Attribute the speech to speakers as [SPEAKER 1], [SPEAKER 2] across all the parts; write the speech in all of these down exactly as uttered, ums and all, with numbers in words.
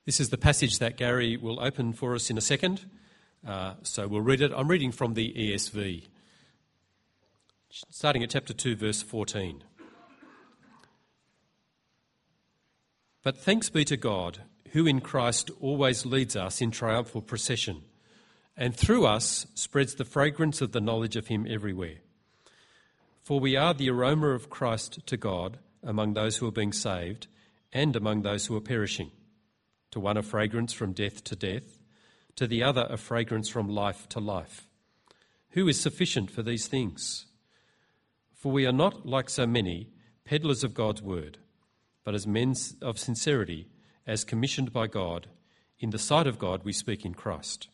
[SPEAKER 1] This is the passage that Gary will open for us in a second, uh, so we'll read it. I'm reading from the E S V, starting at chapter two, verse fourteen. But thanks be to God, who in Christ always leads us in triumphal procession, and through us spreads the fragrance of the knowledge of him everywhere. For we are the aroma of Christ to God among those who are being saved and among those who are perishing. To one a fragrance from death to death, to the other a fragrance from life to life. Who is sufficient for these things? For we are not, like so many, peddlers of God's word, but as men of sincerity, as commissioned by God, in the sight of God we speak in Christ.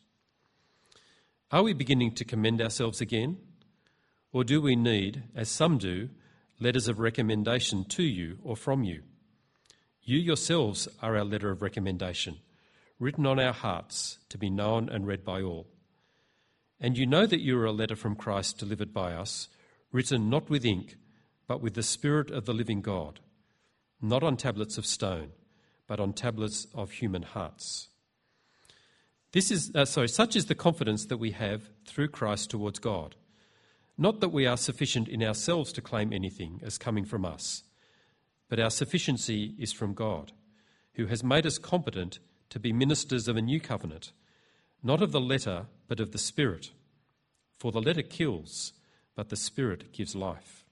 [SPEAKER 1] Are we beginning to commend ourselves again? Or do we need, as some do, letters of recommendation to you or from you? You yourselves are our letter of recommendation, written on our hearts to be known and read by all. And you know that you are a letter from Christ delivered by us, written not with ink, but with the Spirit of the living God, not on tablets of stone, but on tablets of human hearts. This is uh, sorry, such is the confidence that we have through Christ towards God. Not that we are sufficient in ourselves to claim anything as coming from us, but our sufficiency is from God, who has made us competent to be ministers of a new covenant, not of the letter, but of the Spirit. For the letter kills, but the Spirit gives life.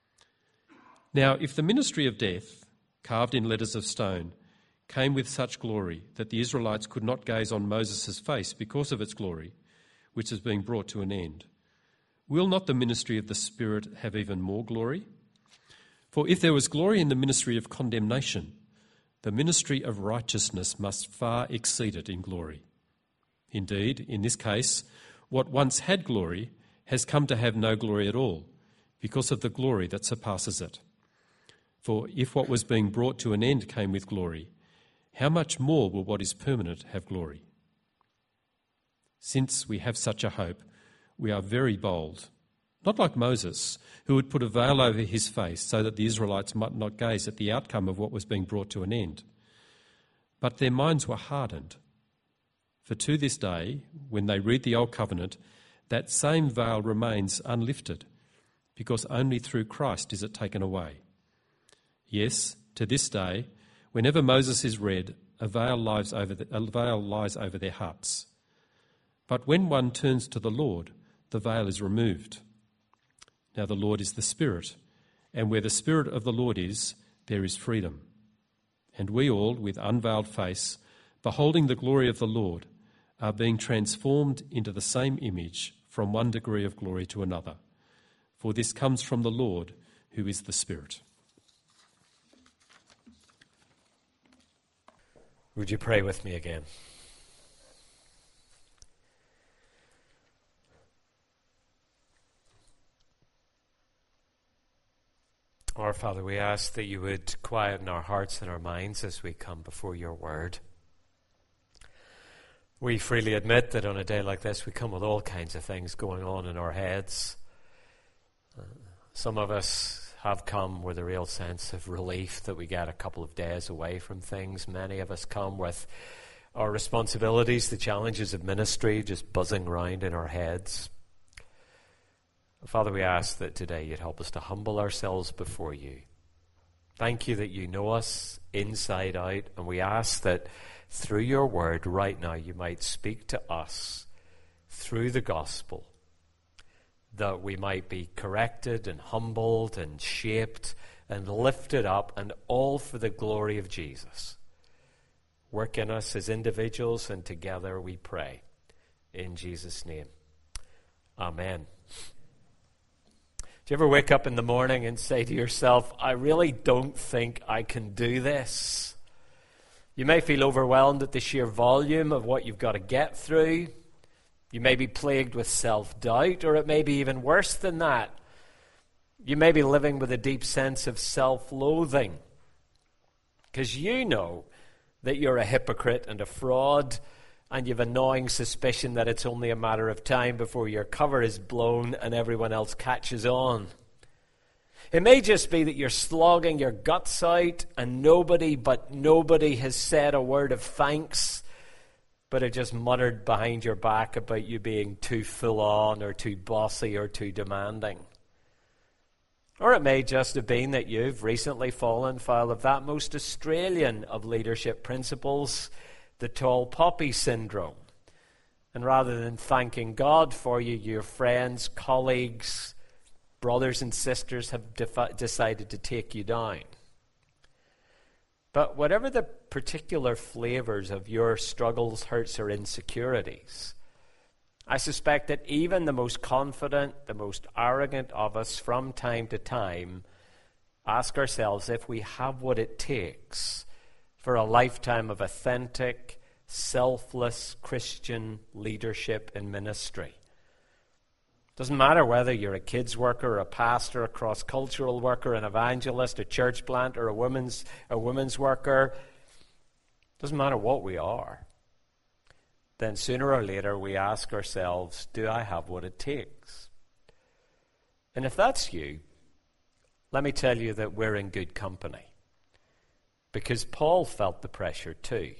[SPEAKER 1] Now, if the ministry of death, carved in letters of stone, came with such glory that the Israelites could not gaze on Moses' face because of its glory, which is being brought to an end, will not the ministry of the Spirit have even more glory? For if there was glory in the ministry of condemnation, the ministry of righteousness must far exceed it in glory. Indeed, in this case, what once had glory has come to have no glory at all, because of the glory that surpasses it. For if what was being brought to an end came with glory, how much more will what is permanent have glory? Since we have such a hope, we are very bold. Not like Moses, who would put a veil over his face so that the Israelites might not gaze at the outcome of what was being brought to an end. But their minds were hardened. For to this day, when they read the Old Covenant, that same veil remains unlifted, because only through Christ is it taken away. Yes, to this day, whenever Moses is read, a veil lies over, the, a veil lies over their hearts. But when one turns to the Lord, the veil is removed. Now the Lord is the Spirit, and where the Spirit of the Lord is, there is freedom. And we all, with unveiled face, beholding the glory of the Lord, are being transformed into the same image from one degree of glory to another. For this comes from the Lord, who is the Spirit.
[SPEAKER 2] Would you pray with me again? Our Father, we ask that you would quieten our hearts and our minds as we come before your word. We freely admit that on a day like this we come with all kinds of things going on in our heads. Uh, some of us have come with a real sense of relief that we get a couple of days away from things. Many of us come with our responsibilities, the challenges of ministry just buzzing around in our heads. Father, we ask that today you'd help us to humble ourselves before you. Thank you that you know us inside out, and we ask that through your word right now you might speak to us through the gospel, that we might be corrected and humbled and shaped and lifted up, and all for the glory of Jesus. Work in us as individuals, and together we pray. In Jesus' name, amen. Do you ever wake up in the morning and say to yourself, I really don't think I can do this? You may feel overwhelmed at the sheer volume of what you've got to get through. You may be plagued with self-doubt, or it may be even worse than that. You may be living with a deep sense of self-loathing, because you know that you're a hypocrite and a fraud, and you have a gnawing suspicion that it's only a matter of time before your cover is blown and everyone else catches on. It may just be that you're slogging your guts out and nobody but nobody has said a word of thanks, but have just muttered behind your back about you being too full on or too bossy or too demanding. Or it may just have been that you've recently fallen foul of that most Australian of leadership principles, the tall poppy syndrome. And rather than thanking God for you, your friends, colleagues, brothers and sisters have defi- decided to take you down. But whatever the particular flavors of your struggles, hurts, or insecurities, I suspect that even the most confident, the most arrogant of us from time to time ask ourselves if we have what it takes for a lifetime of authentic, selfless Christian leadership and ministry. Doesn't matter whether you're a kids worker, a pastor, a cross-cultural worker, an evangelist, a church planter, a women's a women's worker. Doesn't matter what we are. Then sooner or later we ask ourselves, do I have what it takes? And if that's you, let me tell you that we're in good company. Because Paul felt the pressure too.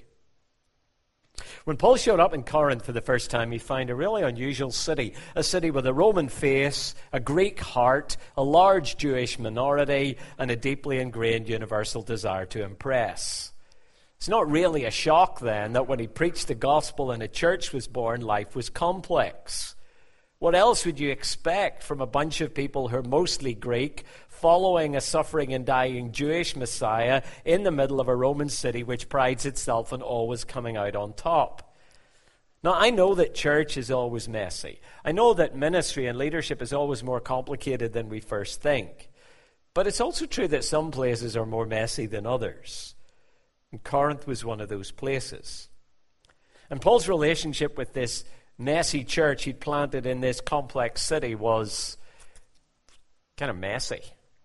[SPEAKER 2] When Paul showed up in Corinth for the first time, he found a really unusual city, a city with a Roman face, a Greek heart, a large Jewish minority, and a deeply ingrained universal desire to impress. It's not really a shock then that when he preached the gospel and a church was born, life was complex. What else would you expect from a bunch of people who are mostly Greek, following a suffering and dying Jewish Messiah in the middle of a Roman city which prides itself on always coming out on top? Now, I know that church is always messy. I know that ministry and leadership is always more complicated than we first think. But it's also true that some places are more messy than others. And Corinth was one of those places. And Paul's relationship with this messy church he'd planted in this complex city was kind of messy.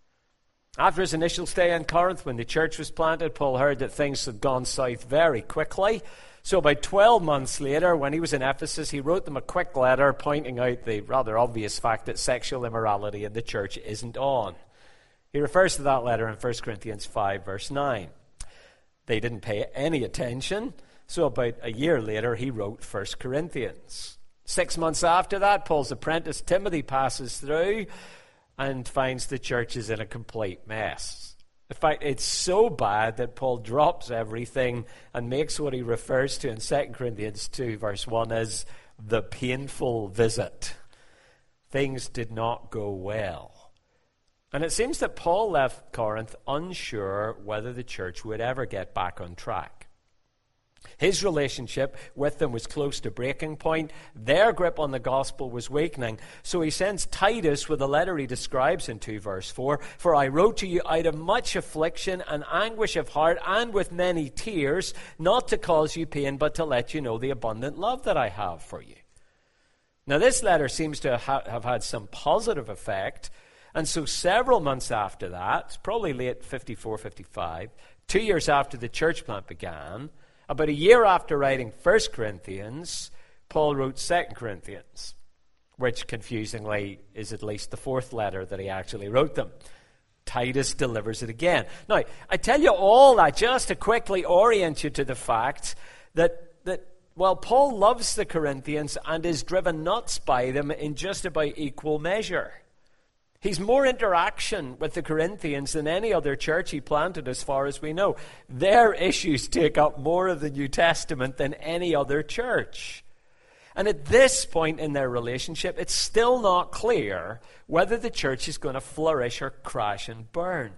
[SPEAKER 2] After his initial stay in Corinth, when the church was planted, Paul heard that things had gone south very quickly. So about twelve months later, when he was in Ephesus, he wrote them a quick letter pointing out the rather obvious fact that sexual immorality in the church isn't on. He refers to that letter in First Corinthians five, verse nine. They didn't pay any attention. So about a year later, he wrote First Corinthians. Six months after that, Paul's apprentice Timothy passes through and finds the church is in a complete mess. In fact, it's so bad that Paul drops everything and makes what he refers to in Second Corinthians two, verse one, as the painful visit. Things did not go well. And it seems that Paul left Corinth unsure whether the church would ever get back on track. His relationship with them was close to breaking point. Their grip on the gospel was weakening. So he sends Titus with a letter he describes in two verse four. For I wrote to you out of much affliction and anguish of heart and with many tears, not to cause you pain, but to let you know the abundant love that I have for you. Now this letter seems to ha- have had some positive effect. And so several months after that, it's probably late fifty-four, fifty-five, two years after the church plant began, about a year after writing First Corinthians, Paul wrote Second Corinthians, which confusingly is at least the fourth letter that he actually wrote them. Titus delivers it again. Now, I tell you all that just to quickly orient you to the fact that, that while Paul loves the Corinthians and is driven nuts by them in just about equal measure, he's more interaction with the Corinthians than any other church he planted as far as we know. Their issues take up more of the New Testament than any other church. And at this point in their relationship, it's still not clear whether the church is going to flourish or crash and burn.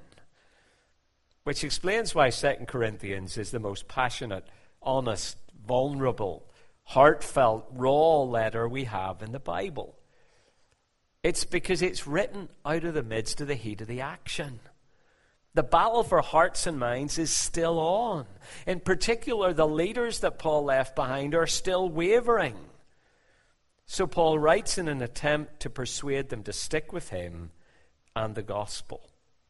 [SPEAKER 2] Which explains why Second Corinthians is the most passionate, honest, vulnerable, heartfelt, raw letter we have in the Bible. It's because it's written out of the midst of the heat of the action. The battle for hearts and minds is still on. In particular, the leaders that Paul left behind are still wavering. So Paul writes in an attempt to persuade them to stick with him and the gospel.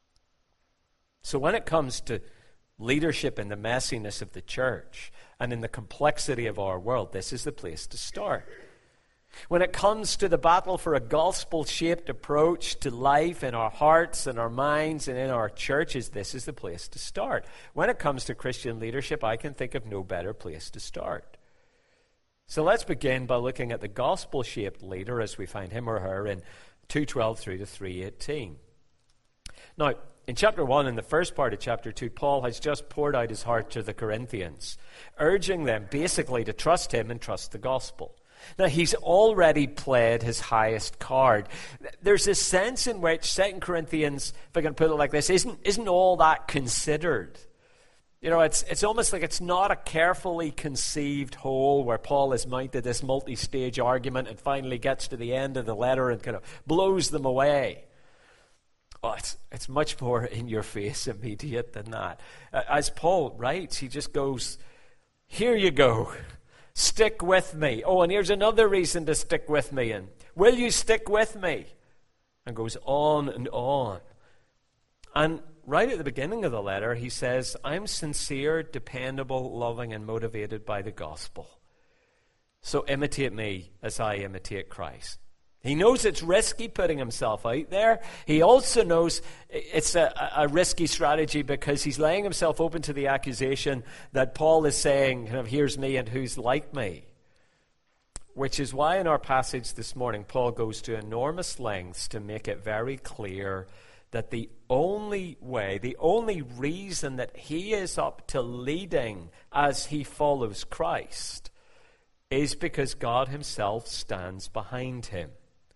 [SPEAKER 2] So when it comes to leadership in the messiness of the church and in the complexity of our world, this is the place to start. When it comes to the battle for a gospel-shaped approach to life in our hearts and our minds and in our churches, this is the place to start. When it comes to Christian leadership, I can think of no better place to start. So let's begin by looking at the gospel-shaped leader as we find him or her in two twelve through to three eighteen. Now, in chapter one, in the first part of chapter two, Paul has just poured out his heart to the Corinthians, urging them basically to trust him and trust the gospel. Now, he's already played his highest card. There's a sense in which Second Corinthians, if I can put it like this, isn't, isn't all that considered. You know, it's, it's almost like it's not a carefully conceived whole where Paul has mounted this multi-stage argument and finally gets to the end of the letter and kind of blows them away. Oh, it's, it's much more in your face immediate than that. As Paul writes, he just goes, here you go. Stick with me. Oh, and here's another reason to stick with me. And will you stick with me? And goes on and on. And right at the beginning of the letter, he says, I'm sincere, dependable, loving, and motivated by the gospel. So imitate me as I imitate Christ. He knows it's risky putting himself out there. He also knows it's a, a risky strategy because he's laying himself open to the accusation that Paul is saying, kind of, here's me and who's like me. Which is why in our passage this morning, Paul goes to enormous lengths to make it very clear that the only way, the only reason that he is up to leading as he follows Christ is because God himself stands behind him.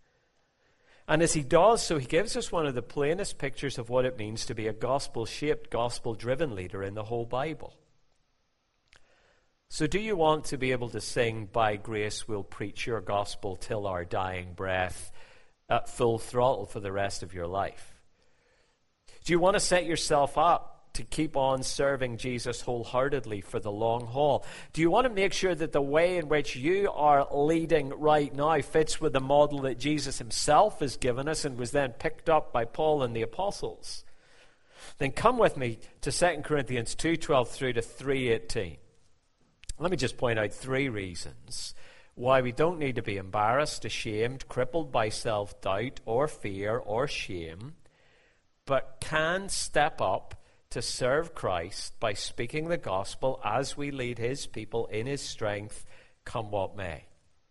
[SPEAKER 2] And as he does so, he gives us one of the plainest pictures of what it means to be a gospel-shaped, gospel-driven leader in the whole Bible. So do you want to be able to sing, by grace we'll preach your gospel till our dying breath at full throttle for the rest of your life? Do you want to set yourself up to keep on serving Jesus wholeheartedly for the long haul? Do you want to make sure that the way in which you are leading right now fits with the model that Jesus himself has given us and was then picked up by Paul and the apostles? Then come with me to Second Corinthians two twelve through to three eighteen. Let me just point out three reasons why we don't need to be embarrassed, ashamed, crippled by self-doubt or fear or shame, but can step up to serve Christ by speaking the gospel as we lead his people in his strength, come what may.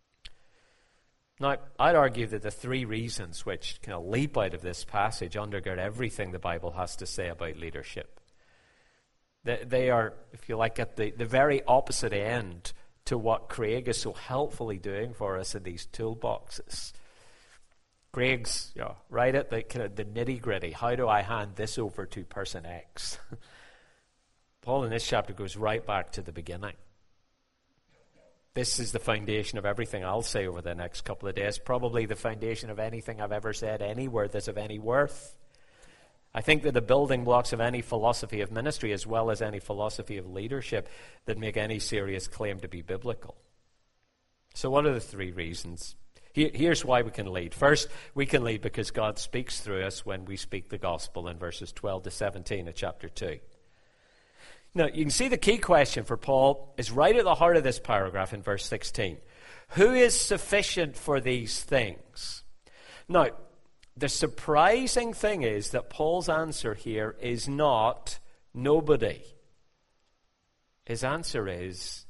[SPEAKER 2] Now, I'd argue that the three reasons which kind of leap out of this passage undergird everything the Bible has to say about leadership. They, they are, if you like, at the, the very opposite end to what Craig is so helpfully doing for us in these toolboxes. Greg's, you know, right at the kind of the nitty-gritty. How do I hand this over to person X? Paul in this chapter goes right back to the beginning. This is the foundation of everything I'll say over the next couple of days. Probably the foundation of anything I've ever said anywhere that's of any worth. I think that the building blocks of any philosophy of ministry, as well as any philosophy of leadership, that make any serious claim to be biblical. So what are the three reasons? Here's why we can lead. First, we can lead because God speaks through us when we speak the gospel in verses twelve to seventeen of chapter two. Now, you can see the key question for Paul is right at the heart of this paragraph in verse sixteen. Who is sufficient for these things? Now, the surprising thing is that Paul's answer here is not nobody. His answer is,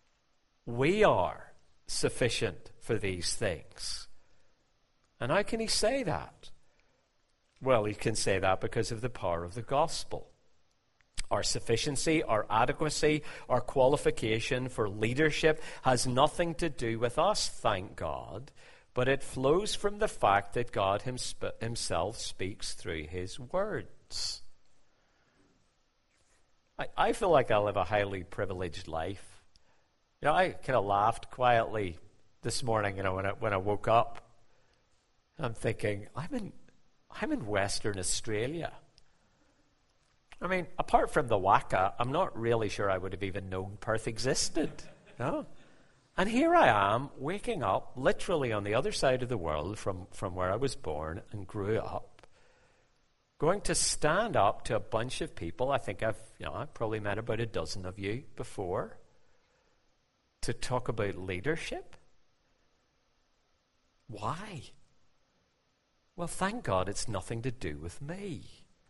[SPEAKER 2] we are sufficient for these things. And how can he say that? Well, he can say that because of the power of the gospel. Our sufficiency, our adequacy, our qualification for leadership has nothing to do with us, thank God, but it flows from the fact that God himself speaks through his words. I, I feel like I live a highly privileged life. You know, I kind of laughed quietly this morning, you know, when I, when I woke up. I'm thinking, I'm in, I'm in Western Australia. I mean, apart from the Waka, I'm not really sure I would have even known Perth existed. No. And here I am, waking up literally on the other side of the world from, from where I was born and grew up, going to stand up to a bunch of people. I think I've, you know, I've probably met about a dozen of you before, to talk about leadership. Why? Well, thank God it's nothing to do with me.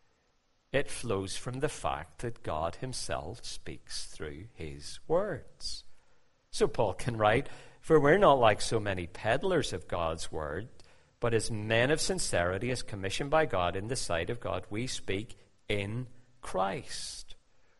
[SPEAKER 2] It flows from the fact that God himself speaks through his words. So Paul can write, "For we're not like so many peddlers of God's word, but as men of sincerity, as commissioned by God in the sight of God, we speak in Christ."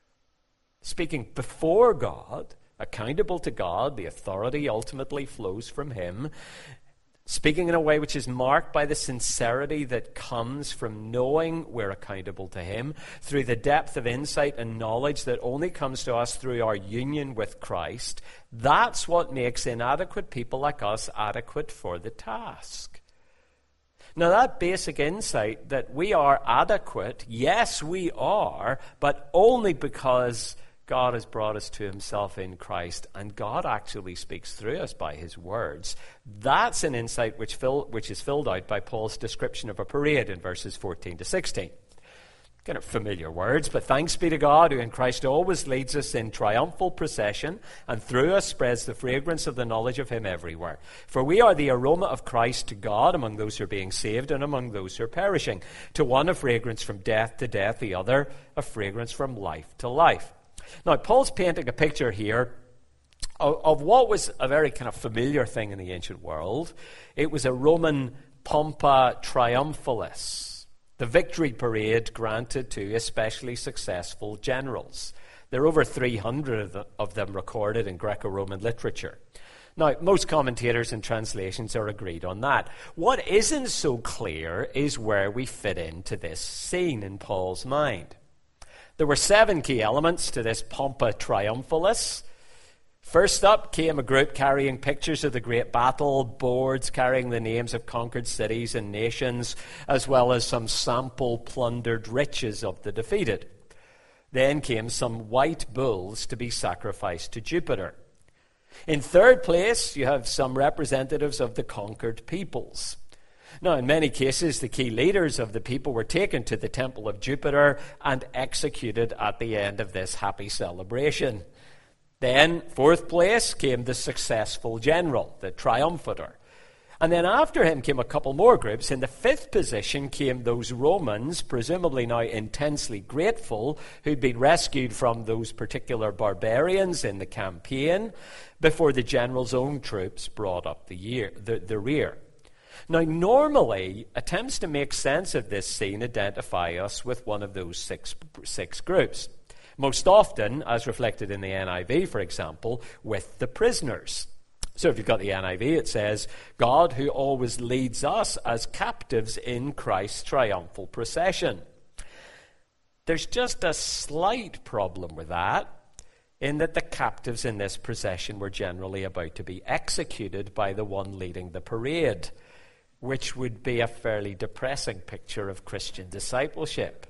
[SPEAKER 2] Speaking before God, accountable to God, the authority ultimately flows from him. Speaking in a way which is marked by the sincerity that comes from knowing we're accountable to him, through the depth of insight and knowledge that only comes to us through our union with Christ. That's what makes inadequate people like us adequate for the task. Now, that basic insight that we are adequate, yes, we are, but only because God has brought us to himself in Christ, and God actually speaks through us by his words. That's an insight which, fill, which is filled out by Paul's description of a parade in verses fourteen to sixteen. Kind of familiar words, but thanks be to God who in Christ always leads us in triumphal procession, and through us spreads the fragrance of the knowledge of him everywhere. For we are the aroma of Christ to God among those who are being saved and among those who are perishing. To one a fragrance from death to death, the other a fragrance from life to life. Now, Paul's painting a picture here of, of what was a very kind of familiar thing in the ancient world. It was a Roman pompa triumphalis, the victory parade granted to especially successful generals. There are over three hundred of them recorded in Greco-Roman literature. Now, most commentators and translations are agreed on that. What isn't so clear is where we fit into this scene in Paul's mind. There were seven key elements to this pompa triumphalis. First up came a group carrying pictures of the great battle, boards carrying the names of conquered cities and nations, as well as some sample plundered riches of the defeated. Then came some white bulls to be sacrificed to Jupiter. In third place, you have some representatives of the conquered peoples. Now, in many cases, the key leaders of the people were taken to the temple of Jupiter and executed at the end of this happy celebration. Then, fourth place, came the successful general, the triumphator. And then after him came a couple more groups. In the fifth position came those Romans, presumably now intensely grateful, who'd been rescued from those particular barbarians in the campaign, before the general's own troops brought up the, year, the, the rear. Now, normally, attempts to make sense of this scene identify us with one of those six, six groups. Most often, as reflected in the N I V, for example, with the prisoners. So if you've got the N I V, it says, God who always leads us as captives in Christ's triumphal procession. There's just a slight problem with that, in that the captives in this procession were generally about to be executed by the one leading the parade, which would be a fairly depressing picture of Christian discipleship.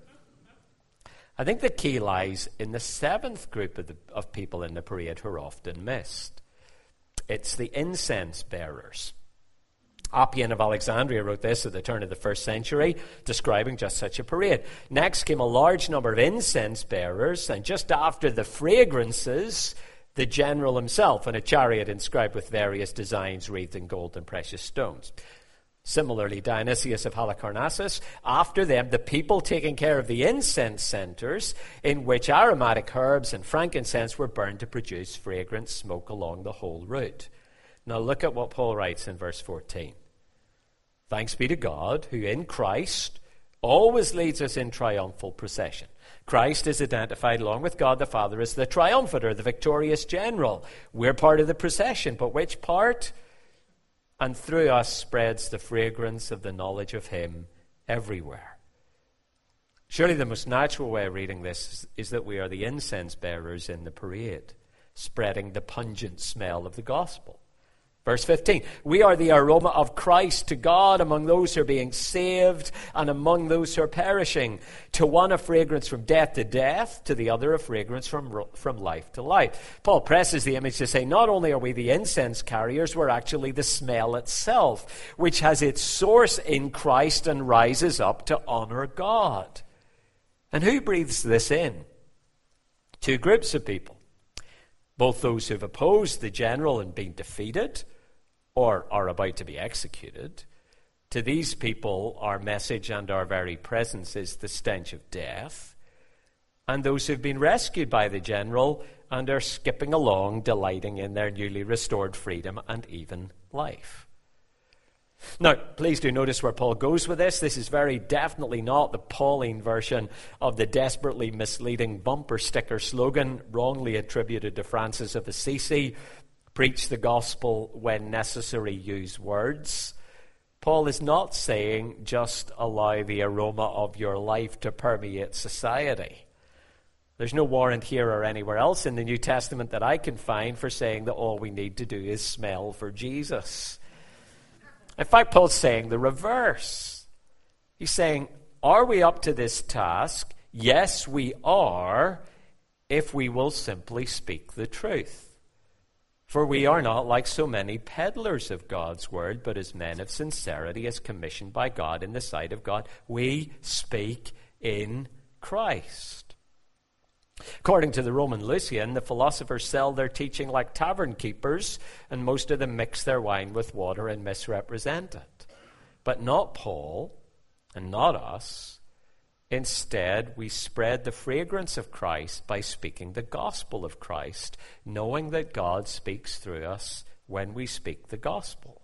[SPEAKER 2] I think the key lies in the seventh group of, the, of people in the parade who are often missed. It's the incense bearers. Appian of Alexandria wrote this at the turn of the first century, describing just such a parade. Next came a large number of incense bearers, and just after the fragrances, the general himself in a chariot inscribed with various designs wreathed in gold and precious stones. Similarly, Dionysius of Halicarnassus, after them, the people taking care of the incense centers, in which aromatic herbs and frankincense were burned to produce fragrant smoke along the whole route. Now look at what Paul writes in verse fourteen. Thanks be to God, who in Christ always leads us in triumphal procession. Christ is identified along with God the Father as the triumphator, the victorious general. We're part of the procession, but which part? And through us spreads the fragrance of the knowledge of him everywhere. Surely the most natural way of reading this is, is that we are the incense bearers in the parade, spreading the pungent smell of the gospel. Verse fifteen, we are the aroma of Christ to God among those who are being saved and among those who are perishing. To one a fragrance from death to death, to the other a fragrance from, from life to life. Paul presses the image to say, not only are we the incense carriers, we're actually the smell itself, which has its source in Christ and rises up to honor God. And who breathes this in? Two groups of people. Both those who've opposed the general and been defeated, or are about to be executed. To these people, our message and our very presence is the stench of death. And those who've been rescued by the general and are skipping along, delighting in their newly restored freedom and even life. Now, please do notice where Paul goes with this. This is very definitely not the Pauline version of the desperately misleading bumper sticker slogan wrongly attributed to Francis of Assisi, preach the gospel when necessary, use words. Paul is not saying just allow the aroma of your life to permeate society. There's no warrant here or anywhere else in the New Testament that I can find for saying that all we need to do is smell for Jesus. In fact, Paul's saying the reverse. He's saying, are we up to this task? Yes, we are, if we will simply speak the truth. For we are not like so many peddlers of God's word, but as men of sincerity, as commissioned by God in the sight of God, we speak in Christ. According to the Roman Lucian, the philosophers sell their teaching like tavern keepers, and most of them mix their wine with water and misrepresent it. But not Paul, and not us. Instead, we spread the fragrance of Christ by speaking the gospel of Christ, knowing that God speaks through us when we speak the gospel.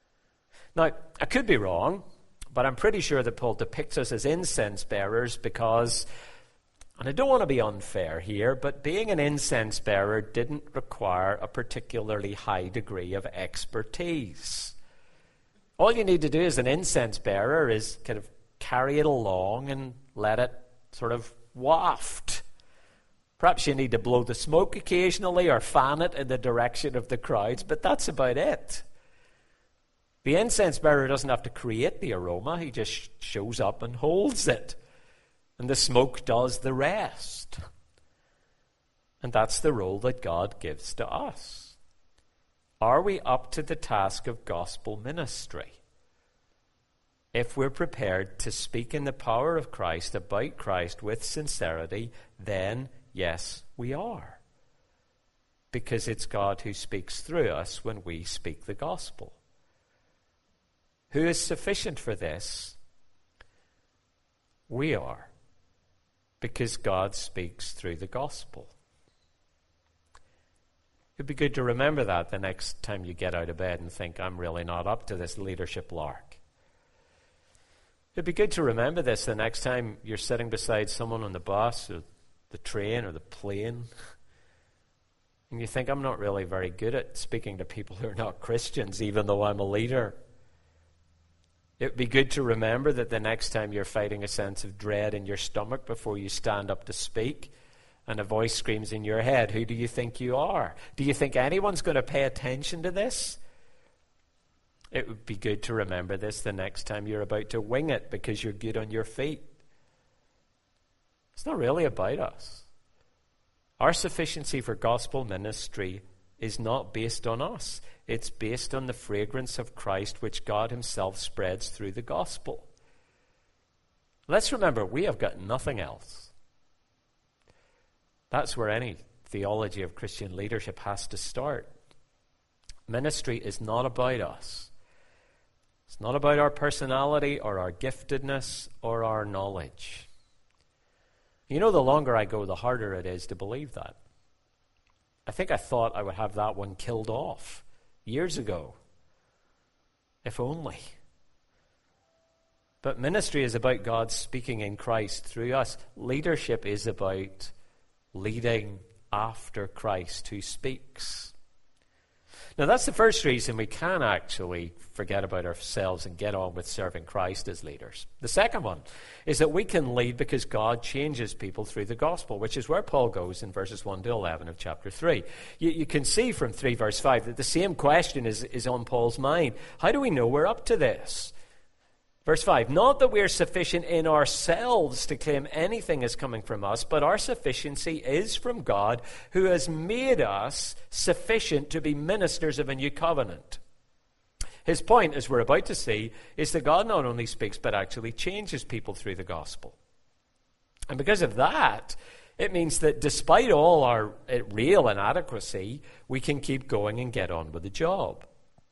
[SPEAKER 2] Now, I could be wrong, but I'm pretty sure that Paul depicts us as incense bearers because, and I don't want to be unfair here, but being an incense bearer didn't require a particularly high degree of expertise. All you need to do as an incense bearer is kind of carry it along and let it sort of waft. Perhaps you need to blow the smoke occasionally or fan it in the direction of the crowds, but that's about it. The incense bearer doesn't have to create the aroma. He just shows up and holds it. And the smoke does the rest. And that's the role that God gives to us. Are we up to the task of gospel ministry? If we're prepared to speak in the power of Christ, about Christ with sincerity, then yes, we are. Because it's God who speaks through us when we speak the gospel. Who is sufficient for this? We are. Because God speaks through the gospel. It'd be good to remember that the next time you get out of bed and think, I'm really not up to this leadership lark. It'd be good to remember this the next time you're sitting beside someone on the bus or the train or the plane, and you think, I'm not really very good at speaking to people who are not Christians, even though I'm a leader. It'd be good to remember that the next time you're fighting a sense of dread in your stomach before you stand up to speak, and a voice screams in your head, who do you think you are? Do you think anyone's going to pay attention to this? It would be good to remember this the next time you're about to wing it because you're good on your feet. It's not really about us. Our sufficiency for gospel ministry is not based on us. It's based on the fragrance of Christ which God himself spreads through the gospel. Let's remember, we have got nothing else. That's where any theology of Christian leadership has to start. Ministry is not about us. It's not about our personality or our giftedness or our knowledge. You know, the longer I go, the harder it is to believe that. I think I thought I would have that one killed off years ago. If only. But ministry is about God speaking in Christ through us. Leadership is about leading after Christ who speaks. Now, that's the first reason we can actually forget about ourselves and get on with serving Christ as leaders. The second one is that we can lead because God changes people through the gospel, which is where Paul goes in verses one to eleven of chapter three. You, you can see from three verse five that the same question is, is on Paul's mind. How do we know we're up to this? Verse five, not that we are sufficient in ourselves to claim anything is coming from us, but our sufficiency is from God, who has made us sufficient to be ministers of a new covenant. His point, as we're about to see, is that God not only speaks, but actually changes people through the gospel. And because of that, it means that despite all our real inadequacy, we can keep going and get on with the job.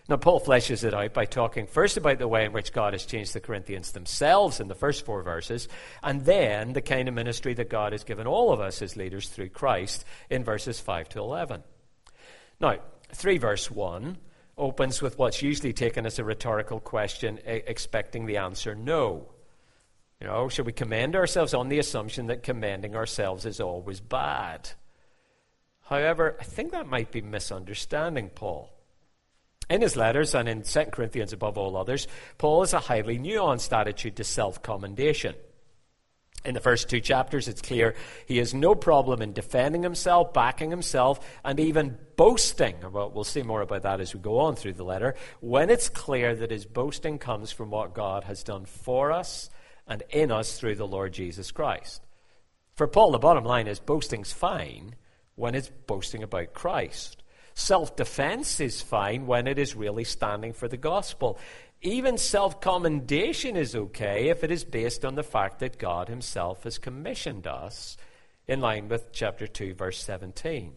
[SPEAKER 2] Now, Paul fleshes it out by talking first about the way in which God has changed the Corinthians themselves in the first four verses, and then the kind of ministry that God has given all of us as leaders through Christ in verses five to eleven. Now, three verse one opens with what's usually taken as a rhetorical question, expecting the answer no. You know, should we commend ourselves on the assumption that commending ourselves is always bad? However, I think that might be misunderstanding Paul. In his letters, and in Second Corinthians above all others, Paul has a highly nuanced attitude to self-commendation. In the first two chapters, it's clear he has no problem in defending himself, backing himself, and even boasting. Well, we'll see more about that as we go on through the letter, when it's clear that his boasting comes from what God has done for us and in us through the Lord Jesus Christ. For Paul, the bottom line is boasting's fine when it's boasting about Christ. Self-defense is fine when it is really standing for the gospel. Even self-commendation is okay if it is based on the fact that God himself has commissioned us, in line with chapter two, verse seventeen.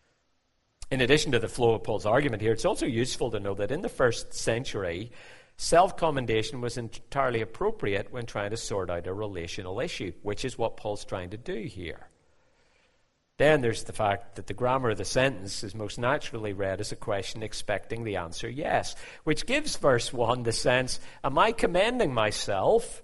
[SPEAKER 2] In addition to the flow of Paul's argument here, it's also useful to know that in the first century, self-commendation was entirely appropriate when trying to sort out a relational issue, which is what Paul's trying to do here. Then there's the fact that the grammar of the sentence is most naturally read as a question expecting the answer yes, which gives verse one the sense, am I commending myself?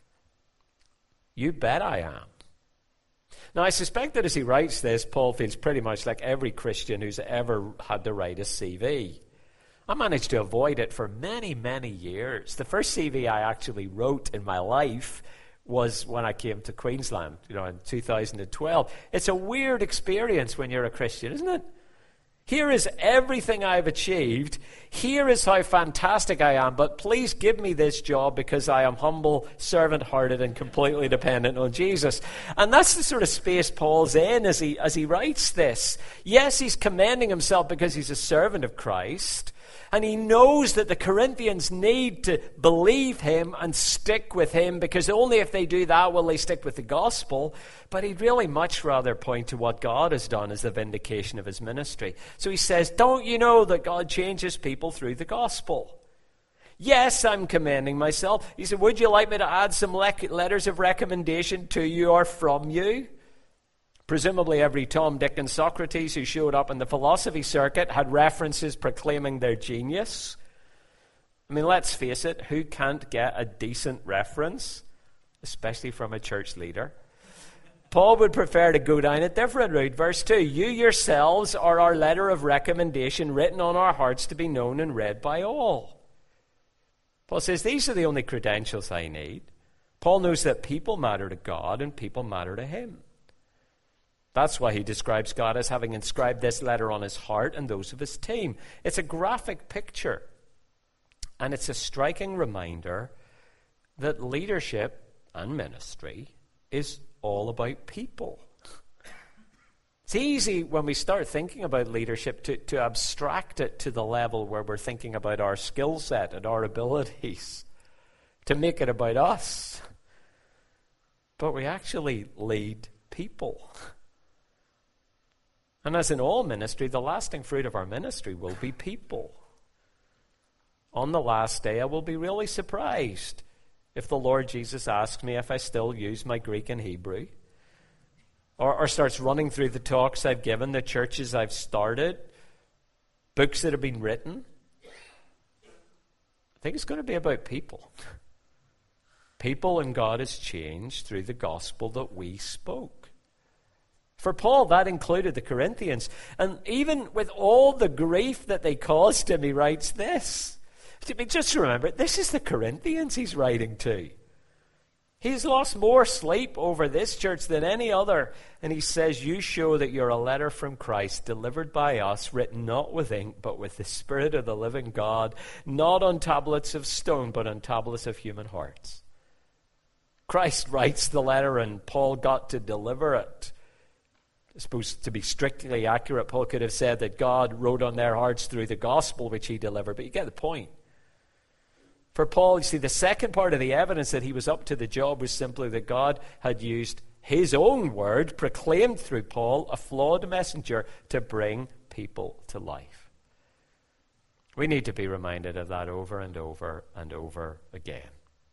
[SPEAKER 2] You bet I am. Now, I suspect that as he writes this, Paul feels pretty much like every Christian who's ever had to write a C V. I managed to avoid it for many, many years. The first C V I actually wrote in my life was when I came to Queensland, you know, in two thousand twelve. It's a weird experience when you're a Christian, isn't it? Here is everything I've achieved. Here is how fantastic I am, but please give me this job because I am humble, servant-hearted, and completely dependent on Jesus. And that's the sort of space Paul's in as he, as he writes this. Yes, he's commending himself because he's a servant of Christ, and he knows that the Corinthians need to believe him and stick with him, because only if they do that will they stick with the gospel. But he'd really much rather point to what God has done as the vindication of his ministry. So he says, don't you know that God changes people through the gospel? Yes, I'm commending myself. He said, would you like me to add some le- letters of recommendation to you or from you? Presumably every Tom, Dick, and Socrates who showed up in the philosophy circuit had references proclaiming their genius. I mean, let's face it, who can't get a decent reference, especially from a church leader? Paul would prefer to go down a different route. Verse two, you yourselves are our letter of recommendation written on our hearts to be known and read by all. Paul says, these are the only credentials I need. Paul knows that people matter to God and people matter to him. That's why he describes God as having inscribed this letter on his heart and those of his team. It's a graphic picture, and it's a striking reminder that leadership and ministry is all about people. It's easy when we start thinking about leadership to, to abstract it to the level where we're thinking about our skill set and our abilities, to make it about us. But we actually lead people. And as in all ministry, the lasting fruit of our ministry will be people. On the last day, I will be really surprised if the Lord Jesus asks me if I still use my Greek and Hebrew, or, or starts running through the talks I've given, the churches I've started, books that have been written. I think it's going to be about people. People and God has changed through the gospel that we spoke. For Paul, that included the Corinthians. And even with all the grief that they caused him, he writes this. Just remember, this is the Corinthians he's writing to. He's lost more sleep over this church than any other. And he says, you show that you're a letter from Christ, delivered by us, written not with ink, but with the Spirit of the living God, not on tablets of stone, but on tablets of human hearts. Christ writes the letter, and Paul got to deliver it. I suppose to be strictly accurate, Paul could have said that God wrote on their hearts through the gospel which he delivered, but you get the point. For Paul, you see, the second part of the evidence that he was up to the job was simply that God had used his own word, proclaimed through Paul, a flawed messenger, to bring people to life. We need to be reminded of that over and over and over again.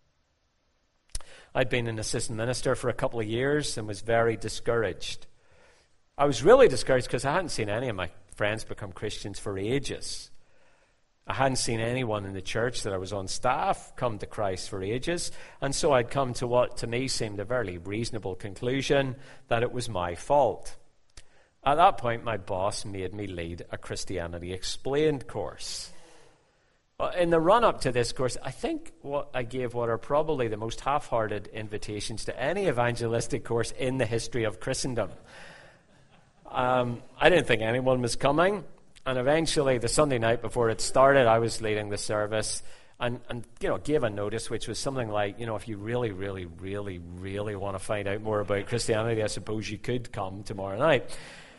[SPEAKER 2] I'd been an assistant minister for a couple of years and was very discouraged. I was really discouraged because I hadn't seen any of my friends become Christians for ages. I hadn't seen anyone in the church that I was on staff come to Christ for ages. And so I'd come to what to me seemed a very reasonable conclusion, that it was my fault. At that point, my boss made me lead a Christianity Explained course. In the run-up to this course, I think what I gave what are probably the most half-hearted invitations to any evangelistic course in the history of Christendom. Um, I didn't think anyone was coming, and eventually, the Sunday night before it started, I was leading the service, and, and you know, gave a notice which was something like, you know, if you really, really, really, really want to find out more about Christianity, I suppose you could come tomorrow night.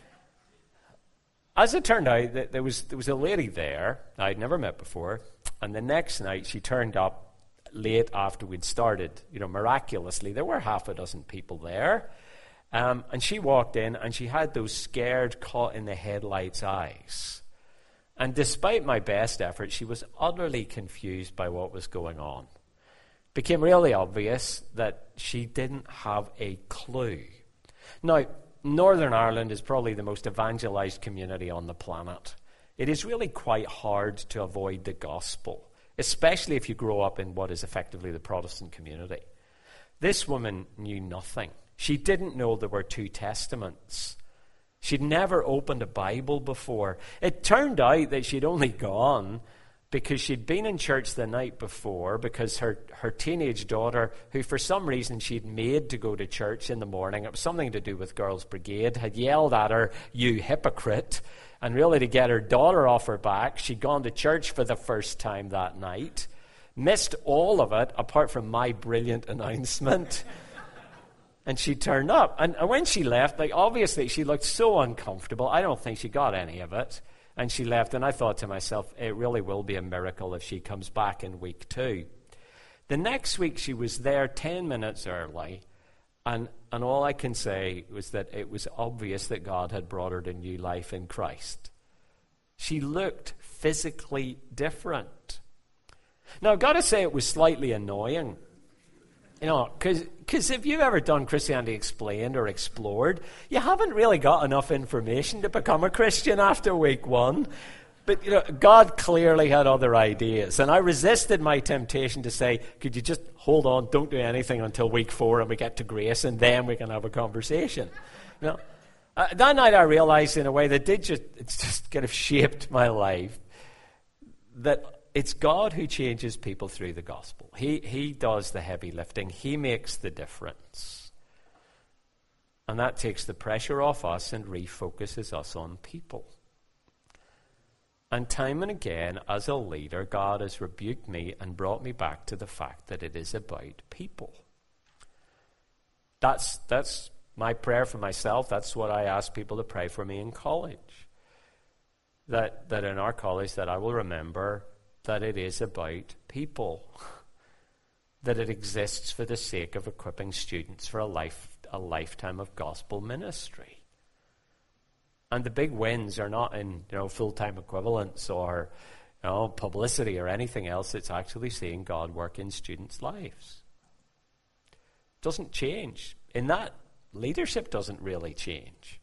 [SPEAKER 2] As it turned out, there was there was a lady there I'd never met before, and the next night she turned up late after we'd started. You know, miraculously, there were half a dozen people there, um, and she walked in and she had those scared, caught in the headlights eyes. And despite my best efforts, she was utterly confused by what was going on. It became really obvious that she didn't have a clue. Now, Northern Ireland is probably the most evangelized community on the planet. It is really quite hard to avoid the gospel, especially if you grow up in what is effectively the Protestant community. This woman knew nothing. She didn't know there were two testaments. She'd never opened a Bible before. It turned out that she'd only gone because she'd been in church the night before because her, her teenage daughter, who for some reason she'd made to go to church in the morning, it was something to do with Girls' Brigade, had yelled at her, "You hypocrite." And really to get her daughter off her back, she'd gone to church for the first time that night, missed all of it apart from my brilliant announcement. And she turned up. And, and when she left, like obviously she looked so uncomfortable. I don't think she got any of it. And she left, and I thought to myself, it really will be a miracle if she comes back in week two. The next week, she was there ten minutes early, and, and all I can say was that it was obvious that God had brought her to new life in Christ. She looked physically different. Now, I've got to say it was slightly annoying. You know, because if you've ever done Christianity Explained or Explored, you haven't really got enough information to become a Christian after week one. But, you know, God clearly had other ideas. And I resisted my temptation to say, could you just hold on, don't do anything until week four and we get to grace and then we can have a conversation. You know, uh, that night I realized in a way that did just, it's just kind of shaped my life, that it's God who changes people through the gospel. He he does the heavy lifting. He makes the difference. And that takes the pressure off us and refocuses us on people. And time and again, as a leader, God has rebuked me and brought me back to the fact that it is about people. That's that's my prayer for myself. That's what I ask people to pray for me in college. That that in our college, that I will remember that it is about people, that it exists for the sake of equipping students for a life, a lifetime of gospel ministry. And the big wins are not in, you know, full-time equivalents or, you know, publicity or anything else. It's actually seeing God work in students' lives. It doesn't change. In that, leadership doesn't really change.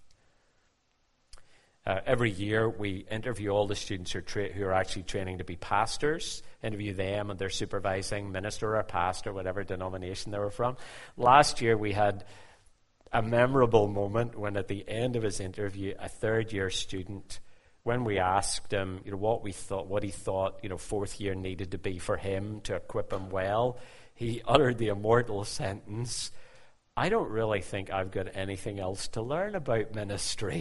[SPEAKER 2] Uh, every year, we interview all the students who are, tra- who are actually training to be pastors, interview them and their supervising minister or pastor, whatever denomination they were from. Last year, we had a memorable moment when at the end of his interview, a third-year student, when we asked him, you know, what we thought, what he thought, you know, fourth year needed to be for him to equip him well, he uttered the immortal sentence, "I don't really think I've got anything else to learn about ministry."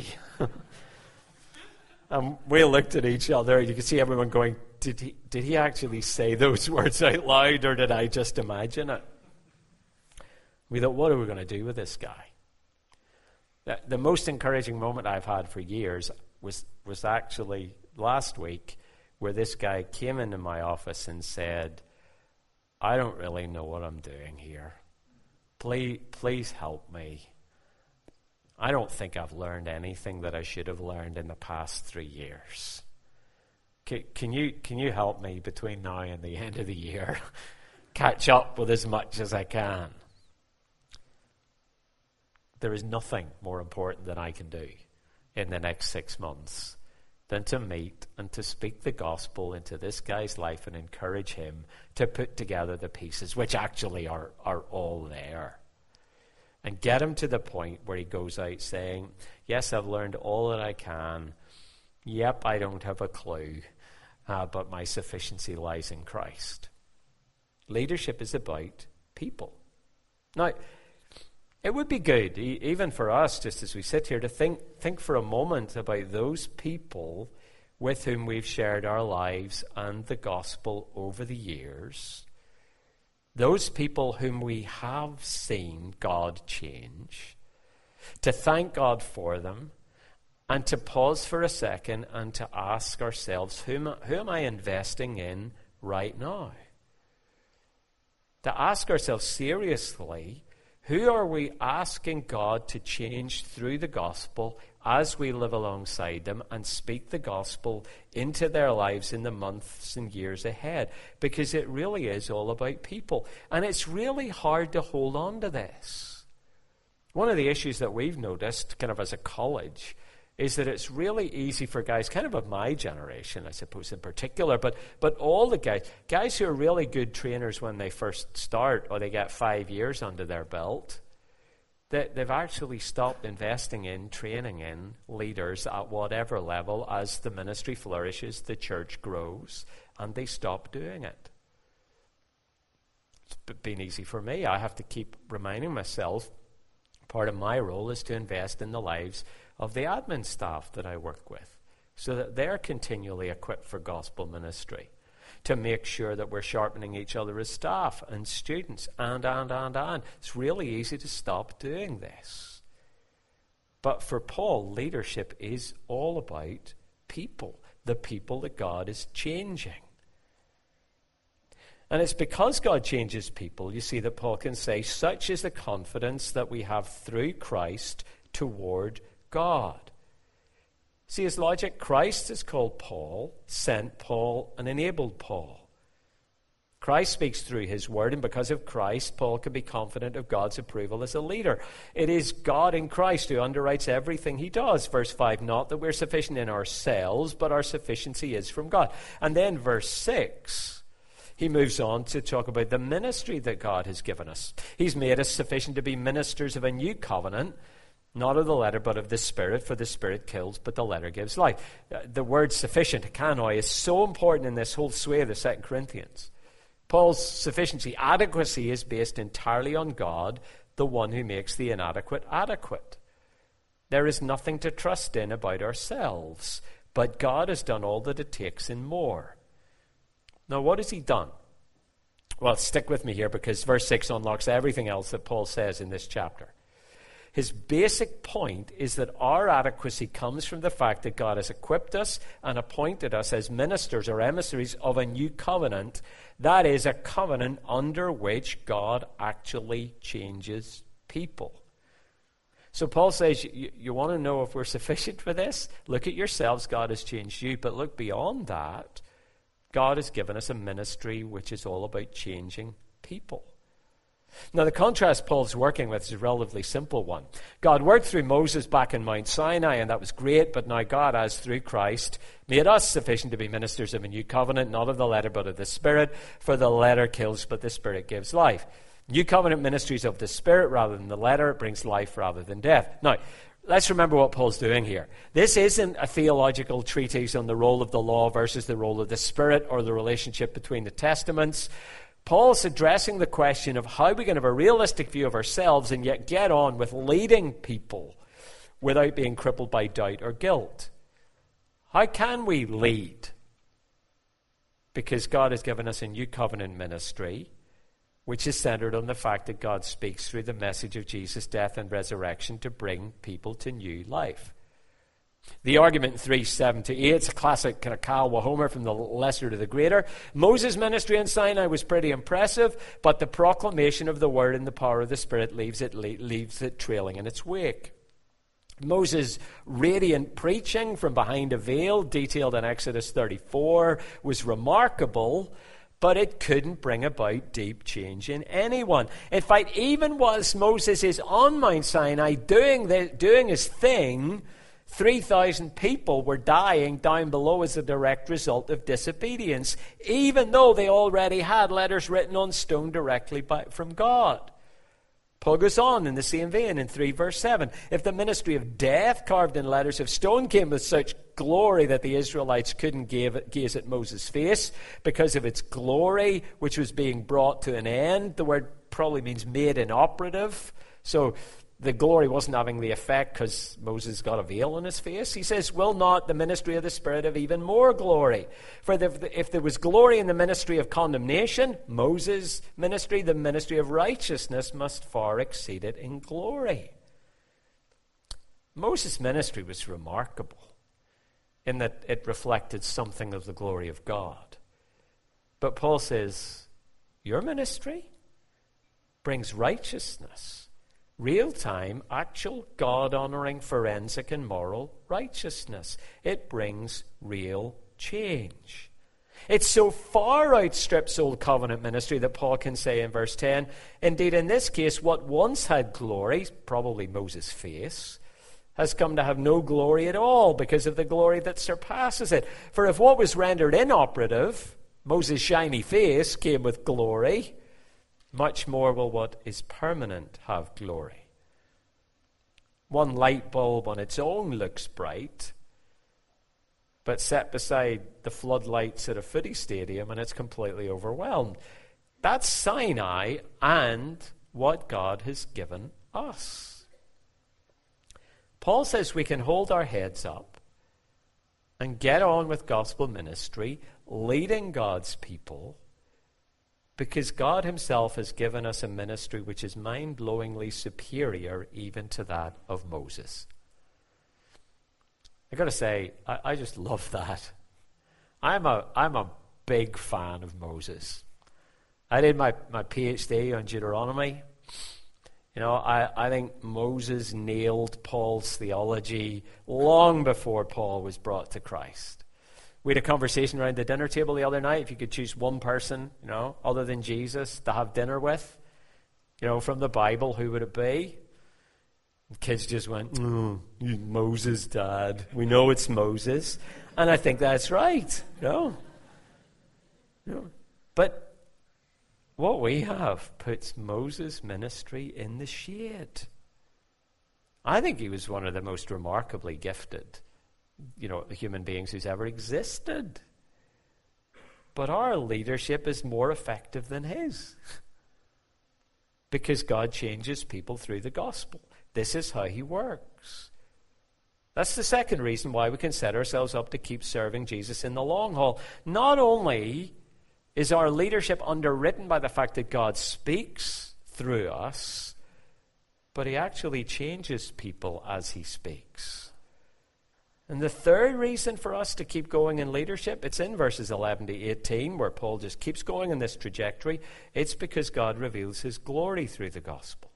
[SPEAKER 2] And we looked at each other. You could see everyone going, did he, did he actually say those words out loud, or did I just imagine it? We thought, what are we going to do with this guy? The, the most encouraging moment I've had for years was, was actually last week, where this guy came into my office and said, "I don't really know what I'm doing here. Please, please help me. I don't think I've learned anything that I should have learned in the past three years. can, can you can you help me between now and the end of the year catch up with as much as I can? There is nothing more important than I can do in the next six months than to meet and to speak the gospel into this guy's life and encourage him to put together the pieces, which actually are, are all there. And get him to the point where he goes out saying, yes, I've learned all that I can. Yep, I don't have a clue, uh, but my sufficiency lies in Christ. Leadership is about people. Now, it would be good, e- even for us, just as we sit here, to think think for a moment about those people with whom we've shared our lives and the gospel over the years. Those people whom we have seen God change. To thank God for them, and to pause for a second and to ask ourselves, who am, who am I investing in right now? To ask ourselves seriously, who are we asking God to change through the gospel as we live alongside them and speak the gospel into their lives in the months and years ahead? Because it really is all about people. And it's really hard to hold on to this. One of the issues that we've noticed kind of as a college is that it's really easy for guys, kind of of my generation, I suppose in particular, but but all the guys, guys who are really good trainers when they first start or they get five years under their belt, they, they've actually stopped investing in, training in leaders at whatever level as the ministry flourishes, the church grows, and they stop doing it. It's been easy for me. I have to keep reminding myself, part of my role is to invest in the lives of the admin staff that I work with, so that they're continually equipped for gospel ministry, to make sure that we're sharpening each other as staff and students, and, and, and, and. It's really easy to stop doing this. But for Paul, leadership is all about people, the people that God is changing. And it's because God changes people, you see, that Paul can say, such is the confidence that we have through Christ toward God. See his logic? Christ is called Paul, sent Paul, and enabled Paul. Christ speaks through his word, and because of Christ, Paul can be confident of God's approval as a leader. It is God in Christ who underwrites everything he does. Verse five, not that we're sufficient in ourselves, but our sufficiency is from God. And then verse six, he moves on to talk about the ministry that God has given us. He's made us sufficient to be ministers of a new covenant, not of the letter, but of the Spirit, for the Spirit kills, but the letter gives life. The word sufficient, kanoi, is so important in this whole swathe of Second Corinthians. Paul's sufficiency, adequacy, is based entirely on God, the one who makes the inadequate adequate. There is nothing to trust in about ourselves, but God has done all that it takes and more. Now, what has he done? Well, stick with me here, because verse six unlocks everything else that Paul says in this chapter. His basic point is that our adequacy comes from the fact that God has equipped us and appointed us as ministers or emissaries of a new covenant. That is a covenant under which God actually changes people. So Paul says, you, you want to know if we're sufficient for this? Look at yourselves, God has changed you. But look beyond that. God has given us a ministry which is all about changing people. Now, the contrast Paul's working with is a relatively simple one. God worked through Moses back in Mount Sinai, and that was great, but now God has, through Christ, made us sufficient to be ministers of a new covenant, not of the letter, but of the Spirit, for the letter kills, but the Spirit gives life. New covenant ministries of the Spirit rather than the letter. It brings life rather than death. Now, let's remember what Paul's doing here. This isn't a theological treatise on the role of the law versus the role of the Spirit or the relationship between the testaments. Paul's addressing the question of how we can have a realistic view of ourselves and yet get on with leading people without being crippled by doubt or guilt. How can we lead? Because God has given us a new covenant ministry, which is centered on the fact that God speaks through the message of Jesus' death and resurrection to bring people to new life. The argument in three, seven to eight, it's a classic kind of Kal Wahomer from the lesser to the greater. Moses' ministry in Sinai was pretty impressive, but the proclamation of the word and the power of the Spirit leaves it, leaves it trailing in its wake. Moses' radiant preaching from behind a veil, detailed in Exodus thirty-four, was remarkable, but it couldn't bring about deep change in anyone. In fact, even whilst Moses is on Mount Sinai doing, the, doing his thing, three thousand people were dying down below as a direct result of disobedience, even though they already had letters written on stone directly by, from God. Paul goes on in the same vein in three verse seven. If the ministry of death carved in letters of stone came with such glory that the Israelites couldn't gaze at Moses' face because of its glory, which was being brought to an end, the word probably means made inoperative. So the glory wasn't having the effect because Moses got a veil on his face. He says, will not the ministry of the Spirit have even more glory? For the, if there was glory in the ministry of condemnation, Moses' ministry, the ministry of righteousness, must far exceed it in glory. Moses' ministry was remarkable in that it reflected something of the glory of God. But Paul says, your ministry brings righteousness. Real-time, actual, God-honoring, forensic, and moral righteousness. It brings real change. It so far outstrips Old Covenant ministry that Paul can say in verse ten, indeed, in this case, what once had glory, probably Moses' face, has come to have no glory at all because of the glory that surpasses it. For if what was rendered inoperative, Moses' shiny face, came with glory, much more will what is permanent have glory. One light bulb on its own looks bright, but set beside the floodlights at a footy stadium and it's completely overwhelmed. That's Sinai and what God has given us. Paul says we can hold our heads up and get on with gospel ministry, leading God's people, because God himself has given us a ministry which is mind-blowingly superior even to that of Moses. I've got to say, I, I just love that. I'm a, I'm a big fan of Moses. I did my, my PhD on Deuteronomy. You know, I, I think Moses nailed Paul's theology long before Paul was brought to Christ. We had a conversation around the dinner table the other night. If you could choose one person, you know, other than Jesus to have dinner with, you know, from the Bible, who would it be? The kids just went, oh, Moses, Dad. We know it's Moses. And I think that's right, you know. You know. But what we have puts Moses' ministry in the shade. I think he was one of the most remarkably gifted, you know, the human beings who's ever existed. But our leadership is more effective than his. Because God changes people through the gospel. This is how he works. That's the second reason why we can set ourselves up to keep serving Jesus in the long haul. Not only is our leadership underwritten by the fact that God speaks through us, but he actually changes people as he speaks. And the third reason for us to keep going in leadership, it's in verses eleven to eighteen, where Paul just keeps going in this trajectory. It's because God reveals his glory through the gospel.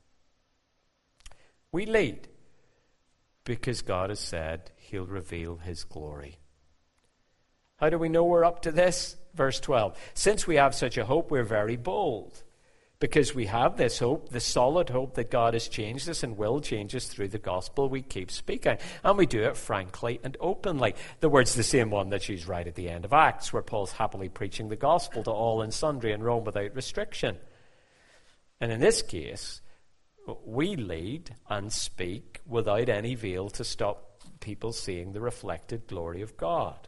[SPEAKER 2] We lead because God has said he'll reveal his glory. How do we know we're up to this? Verse twelve. Since we have such a hope, we're very bold. Because we have this hope, the solid hope that God has changed us and will change us through the gospel, we keep speaking. And we do it frankly and openly. The word's the same one that's used right at the end of Acts, where Paul's happily preaching the gospel to all and sundry in Rome without restriction. And in this case, we lead and speak without any veil to stop people seeing the reflected glory of God.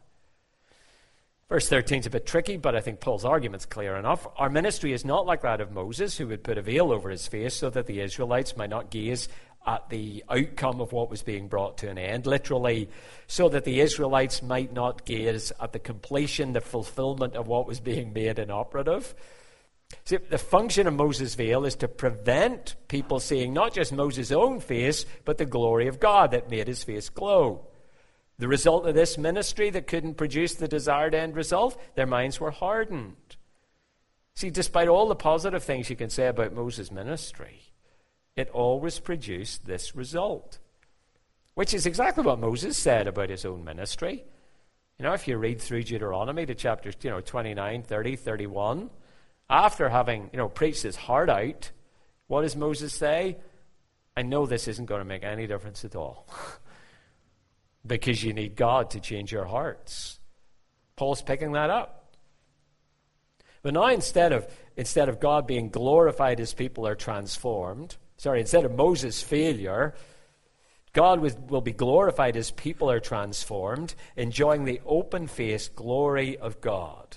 [SPEAKER 2] Verse thirteen is a bit tricky, but I think Paul's argument's clear enough. Our ministry is not like that of Moses, who would put a veil over his face so that the Israelites might not gaze at the outcome of what was being brought to an end. Literally, so that the Israelites might not gaze at the completion, the fulfillment of what was being made inoperative. See, the function of Moses' veil is to prevent people seeing not just Moses' own face, but the glory of God that made his face glow. The result of this ministry that couldn't produce the desired end result, their minds were hardened. See, despite all the positive things you can say about Moses' ministry, it always produced this result. which is exactly what Moses said about his own ministry. You know, if you read through Deuteronomy to chapters, you know, twenty-nine, thirty, thirty-one, after having, you know, preached his heart out, what does Moses say? I know this isn't going to make any difference at all. Because you need God to change your hearts. Paul's picking that up. But now instead of instead of God being glorified as people are transformed, sorry, instead of Moses' failure, God will be glorified as people are transformed, enjoying the open-faced glory of God.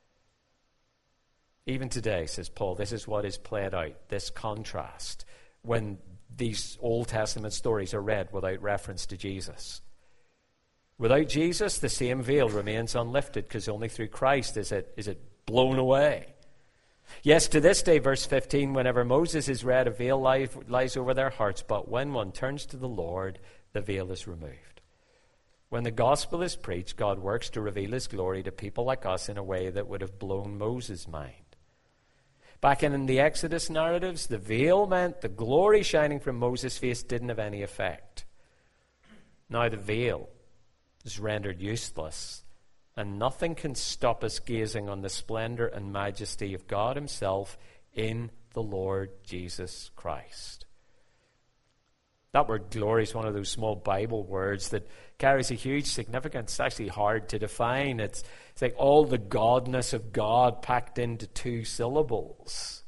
[SPEAKER 2] Even today, says Paul, this is what is played out, this contrast, when these Old Testament stories are read without reference to Jesus. Without Jesus, the same veil remains unlifted, because only through Christ is it, is it blown away. Yes, to this day, verse fifteen, whenever Moses is read, a veil lies, lies over their hearts, but when one turns to the Lord, the veil is removed. When the gospel is preached, God works to reveal his glory to people like us in a way that would have blown Moses' mind. Back in, in the Exodus narratives, the veil meant the glory shining from Moses' face didn't have any effect. Now the veil is rendered useless, and nothing can stop us gazing on the splendor and majesty of God himself in the Lord Jesus Christ. That word glory is one of those small Bible words that carries a huge significance. It's actually hard to define. It's, it's like all the godness of God packed into two syllables.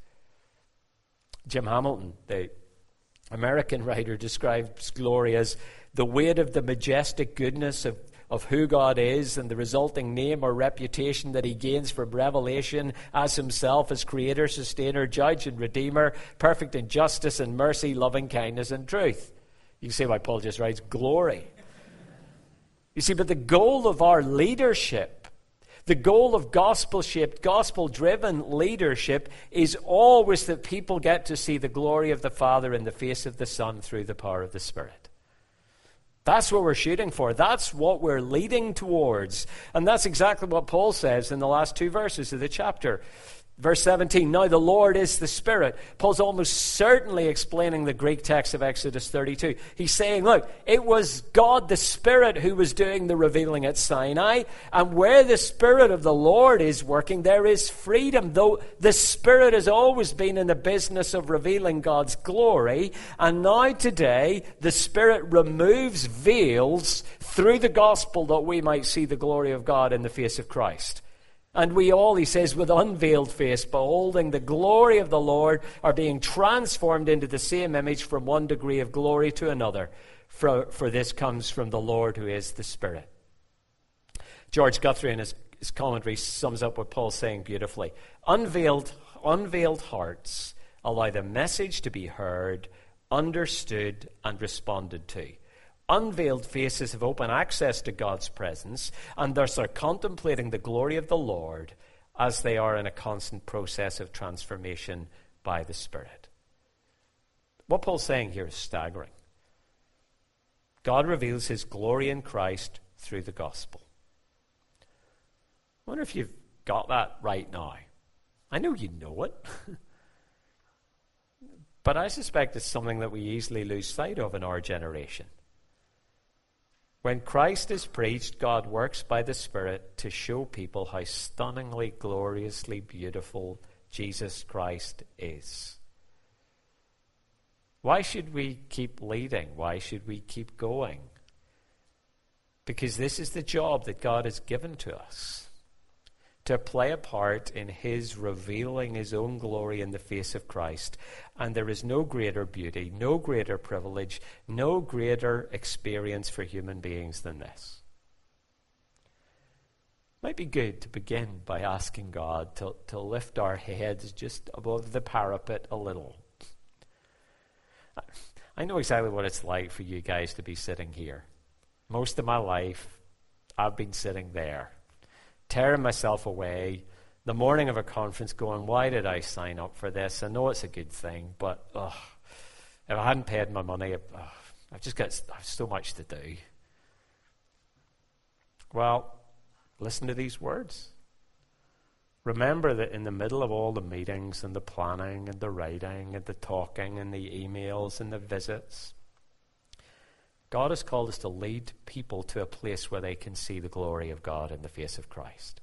[SPEAKER 2] Jim Hamilton, the American writer, describes glory as the weight of the majestic goodness of of who God is and the resulting name or reputation that he gains from revelation as himself as creator, sustainer, judge, and redeemer, perfect in justice and mercy, loving kindness and truth. You can see why Paul just writes glory. You see, but the goal of our leadership, the goal of gospel-shaped, gospel-driven leadership is always that people get to see the glory of the Father in the face of the Son through the power of the Spirit. That's what we're shooting for. That's what we're leading towards. And that's exactly what Paul says in the last two verses of the chapter. Verse seventeen, now the Lord is the Spirit. Paul's almost certainly explaining the Greek text of Exodus thirty-two. He's saying, look, it was God the Spirit who was doing the revealing at Sinai, and where the Spirit of the Lord is working, there is freedom. Though the Spirit has always been in the business of revealing God's glory, and now today the Spirit removes veils through the gospel that we might see the glory of God in the face of Christ. And we all, he says, with unveiled face, beholding the glory of the Lord, are being transformed into the same image from one degree of glory to another. For, for this comes from the Lord who is the Spirit. George Guthrie in his, his commentary sums up what Paul's saying beautifully. Unveiled, unveiled hearts allow the message to be heard, understood, and responded to. Unveiled faces have open access to God's presence, and thus are contemplating the glory of the Lord as they are in a constant process of transformation by the Spirit. What Paul's saying here is staggering. God reveals his glory in Christ through the gospel. I wonder if you've got that right now. I know you know it. But I suspect it's something that we easily lose sight of in our generation. When Christ is preached, God works by the Spirit to show people how stunningly, gloriously beautiful Jesus Christ is. Why should we keep leading? Why should we keep going? Because this is the job that God has given to us. To play a part in his revealing his own glory in the face of Christ. And there is no greater beauty, no greater privilege, no greater experience for human beings than this. It might be good to begin by asking God to, to lift our heads just above the parapet a little. I know exactly what it's like for you guys to be sitting here. Most of my life, I've been sitting there, tearing myself away, the morning of a conference going, why did I sign up for this? I know it's a good thing, but ugh, if I hadn't paid my money, ugh, I've just got I've so much to do. Well, listen to these words. Remember that in the middle of all the meetings and the planning and the writing and the talking and the emails and the visits, God has called us to lead people to a place where they can see the glory of God in the face of Christ.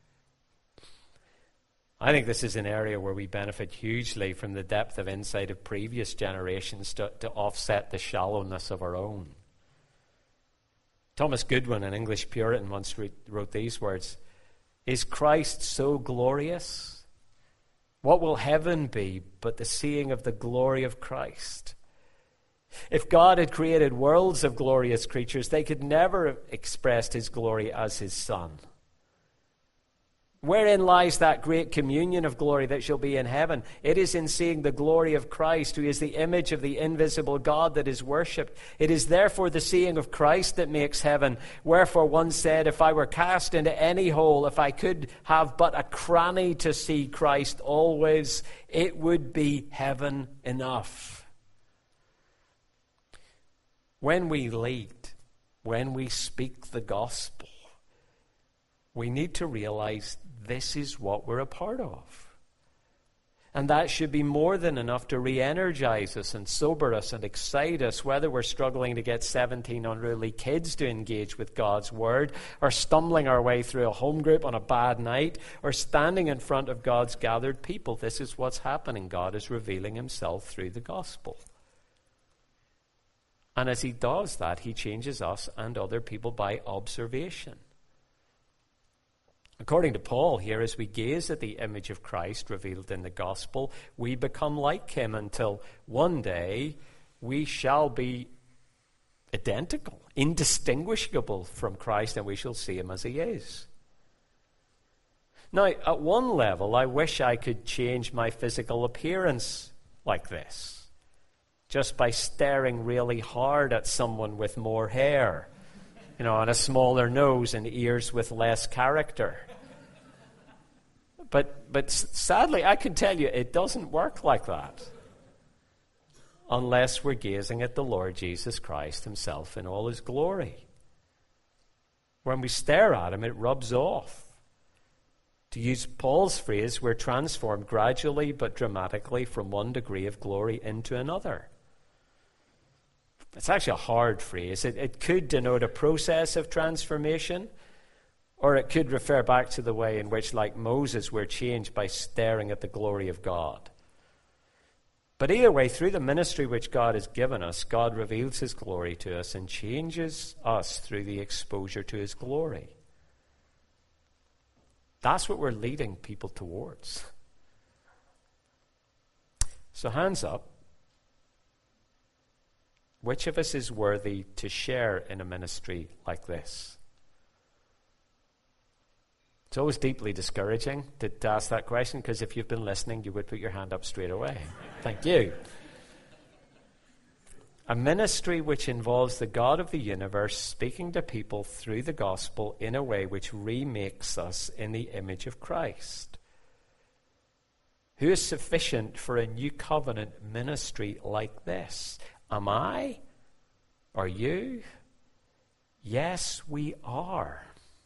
[SPEAKER 2] I think this is an area where we benefit hugely from the depth of insight of previous generations to, to offset the shallowness of our own. Thomas Goodwin, an English Puritan, once re- wrote these words, "Is Christ so glorious? What will heaven be but the seeing of the glory of Christ? If God had created worlds of glorious creatures, they could never have expressed his glory as his Son. Wherein lies that great communion of glory that shall be in heaven? It is in seeing the glory of Christ, who is the image of the invisible God, that is worshipped. It is therefore the seeing of Christ that makes heaven. Wherefore one said, if I were cast into any hole, if I could have but a cranny to see Christ always, it would be heaven enough." When we lead, when we speak the gospel, we need to realize this is what we're a part of. And that should be more than enough to re-energize us and sober us and excite us, whether we're struggling to get seventeen unruly kids to engage with God's word, or stumbling our way through a home group on a bad night, or standing in front of God's gathered people. This is what's happening. God is revealing himself through the gospel. And as he does that, he changes us and other people by observation. According to Paul here, as we gaze at the image of Christ revealed in the gospel, we become like him until one day we shall be identical, indistinguishable from Christ, and we shall see him as he is. Now, at one level, I wish I could change my physical appearance like this, just by staring really hard at someone with more hair, you know, and a smaller nose and ears with less character. But but sadly, I can tell you, it doesn't work like that unless we're gazing at the Lord Jesus Christ himself in all his glory. When we stare at him, it rubs off. To use Paul's phrase, we're transformed gradually but dramatically from one degree of glory into another. It's actually a hard phrase. It, it could denote a process of transformation, or it could refer back to the way in which, like Moses, we're changed by staring at the glory of God. But either way, through the ministry which God has given us, God reveals his glory to us and changes us through the exposure to his glory. That's what we're leading people towards. So hands up. Which of us is worthy to share in a ministry like this? It's always deeply discouraging to, to ask that question, because if you've been listening, you would put your hand up straight away. Thank you. A ministry which involves the God of the universe speaking to people through the gospel in a way which remakes us in the image of Christ. Who is sufficient for a new covenant ministry like this? Am I? Are you? Yes, we are.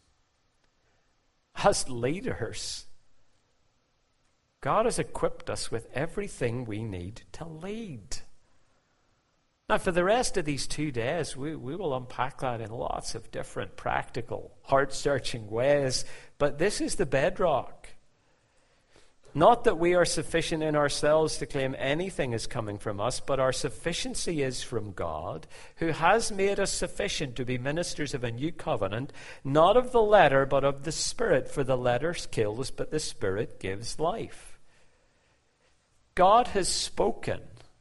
[SPEAKER 2] As leaders, God has equipped us with everything we need to lead. Now, for the rest of these two days, we, we will unpack that in lots of different practical, heart-searching ways, but this is the bedrock. Not that we are sufficient in ourselves to claim anything is coming from us, but our sufficiency is from God, who has made us sufficient to be ministers of a new covenant, not of the letter, but of the Spirit. For the letter kills, but the Spirit gives life. God has spoken.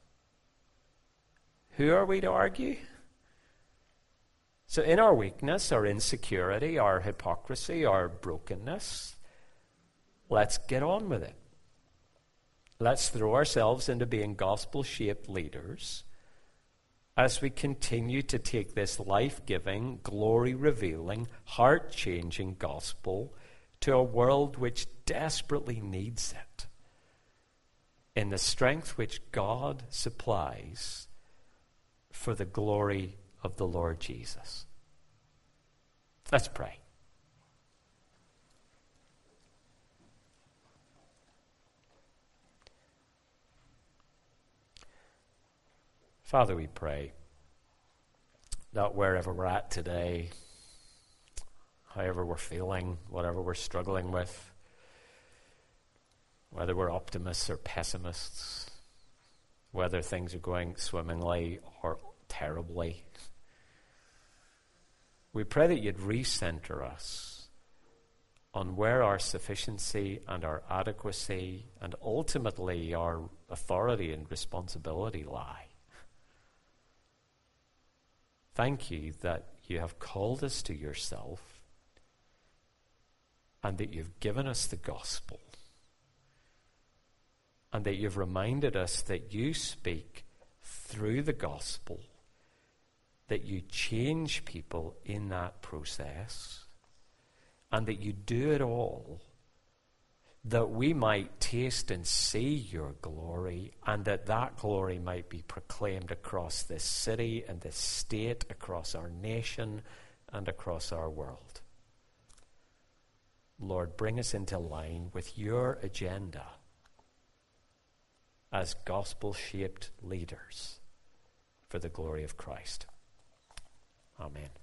[SPEAKER 2] Who are we to argue? So in our weakness, our insecurity, our hypocrisy, our brokenness, let's get on with it. Let's throw ourselves into being gospel-shaped leaders as we continue to take this life-giving, glory-revealing, heart-changing gospel to a world which desperately needs it, in the strength which God supplies for the glory of the Lord Jesus. Let's pray. Father, we pray that wherever we're at today, however we're feeling, whatever we're struggling with, whether we're optimists or pessimists, whether things are going swimmingly or terribly, we pray that you'd recenter us on where our sufficiency and our adequacy and ultimately our authority and responsibility lie. Thank you that you have called us to yourself and that you've given us the gospel and that you've reminded us that you speak through the gospel, that you change people in that process, and that you do it all that we might taste and see your glory, and that that glory might be proclaimed across this city and this state, across our nation and across our world. Lord, bring us into line with your agenda as gospel-shaped leaders for the glory of Christ. Amen.